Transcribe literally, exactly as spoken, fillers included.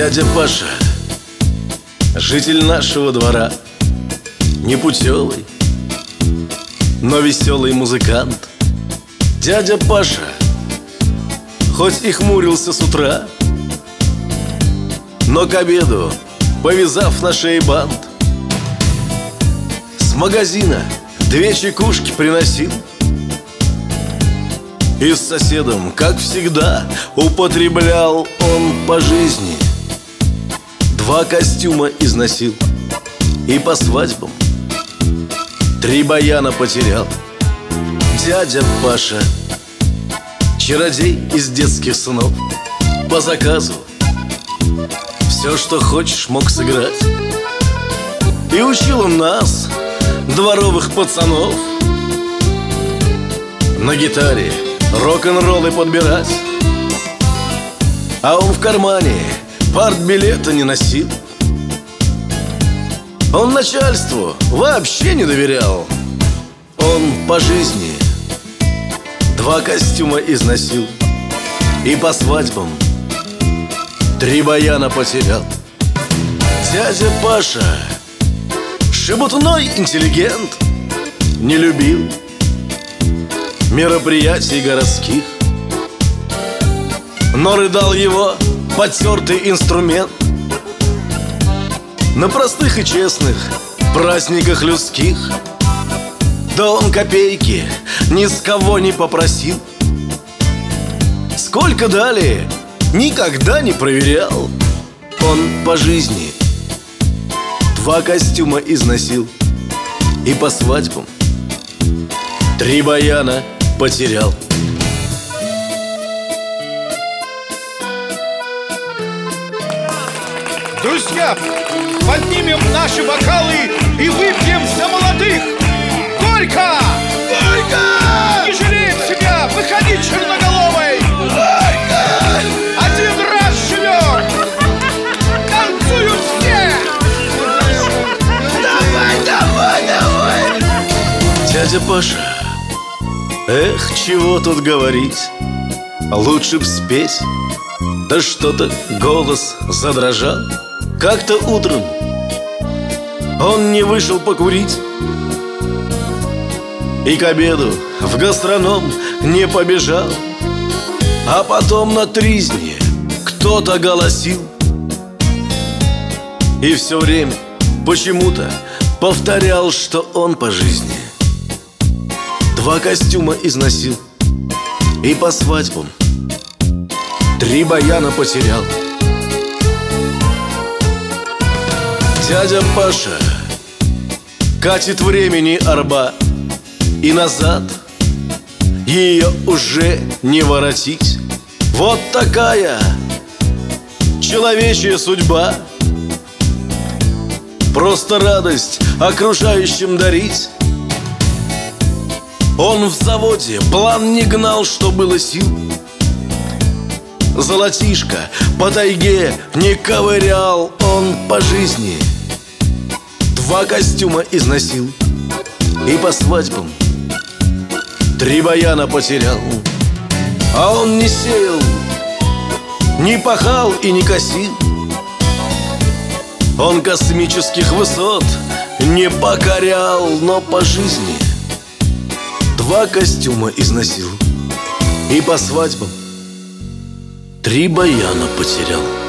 Дядя Паша, житель нашего двора, непутевый, но веселый музыкант. Дядя Паша, хоть и хмурился с утра, но к обеду, повязав на шее бант, с магазина две чекушки приносил и с соседом, как всегда, употреблял он по жизни. Два костюма износил и по свадьбам три баяна потерял. Дядя Паша, чародей из детских снов, по заказу все, что хочешь, мог сыграть. И учил он нас, дворовых пацанов, на гитаре рок-н-роллы подбирать. А он в кармане партбилета не носил. Он начальству вообще не доверял. Он по жизни два костюма износил и по свадьбам три баяна потерял. Дядя Паша, шебутной интеллигент, не любил мероприятий городских, но рыдал его потертый инструмент на простых и честных праздниках людских. Да он копейки ни с кого не попросил. Сколько дали, никогда не проверял. Он по жизни два костюма износил и по свадьбам три баяна потерял. Друзья, поднимем наши бокалы и выпьем за молодых! Горько! Горько! Не жалеем себя! Выходи, черноголовый! Горько! Один раз живем! Танцуют все! Давай, давай, давай! Дядя Паша, эх, чего тут говорить, лучше б спеть. Да что-то голос задрожал. Как-то утром он не вышел покурить и к обеду в гастроном не побежал. А потом на тризне кто-то голосил и все время почему-то повторял, что он по жизни два костюма износил и по свадьбам три баяна потерял. Дядя Паша катит времени арба, и назад ее уже не воротить. Вот такая человечья судьба. Просто радость окружающим дарить. Он в заводе план не гнал, что было сил. Золотишко по тайге не ковырял. Он по жизни два костюма износил и по свадьбам три баяна потерял. А он не сеял, не пахал и не косил. Он космических высот не покорял, но по жизни два костюма износил и по свадьбам три баяна потерял.